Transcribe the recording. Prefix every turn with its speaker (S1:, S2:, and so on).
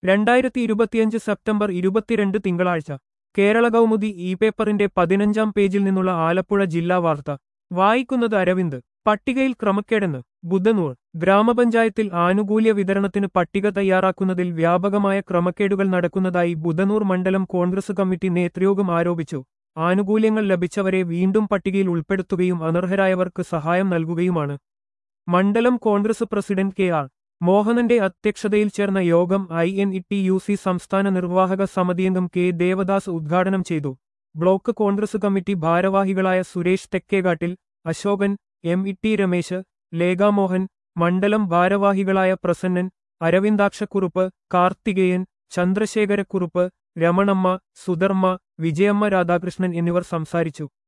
S1: 2025 September 22 തിങ്കളാഴ്ച Kerala Kaumudi E പേപ്പറിന്റെ 15-ാം പേജിൽ നിന്നുള്ള ആലപ്പുഴ ജില്ലാ വാർത്ത വായിക്കുന്നത് അരവിന്ദ്. പട്ടികയിൽ ക്രമക്കേടെന്ന് ബുധനൂർ. ഗ്രാമപഞ്ചായത്തിൽ ആനുകൂല്യ വിതരണത്തിന് പട്ടിക തയ്യാറാക്കുന്നതിൽ വ്യാപകമായ ക്രമക്കേടുകൾ നടക്കുന്നതായി ബുധനൂർ മണ്ഡലം കോൺഗ്രസ് കമ്മിറ്റി നേതൃയോഗം ആരോപിച്ചു. ആനുകൂല്യങ്ങൾ ലഭിച്ചവരെ വീണ്ടും പട്ടികയിൽ ഉൾപ്പെടുത്തുകയും അനർഹരായവർക്ക് സഹായം നൽകുകയുമാണ്. മണ്ഡലം കോൺഗ്രസ് പ്രസിഡന്റ് കെ ആർ മോഹനന്റെ അധ്യക്ഷതയിൽ ചേർന്ന യോഗം INETUC സംസ്ഥാന നിർവാഹക സമിതിയംഗം കെ ദേവദാസ് ഉദ്ഘാടനം ചെയ്തു. ബ്ലോക്ക് കോൺഗ്രസ് കമ്മിറ്റി ഭാരവാഹികളായ സുരേഷ് തെക്കേകാട്ടിൽ, അശോകൻ, MET രമേശ്, ലേഖാമോഹൻ, മണ്ഡലം ഭാരവാഹികളായ പ്രസന്നൻ, അരവിന്ദാക്ഷക്കുറുപ്പ്, കാർത്തികേയൻ, ചന്ദ്രശേഖരക്കുറുപ്പ്, രമണമ്മ, സുധർമ്മ, വിജയമ്മ രാധാകൃഷ്ണൻ എന്നിവർ സംസാരിച്ചു.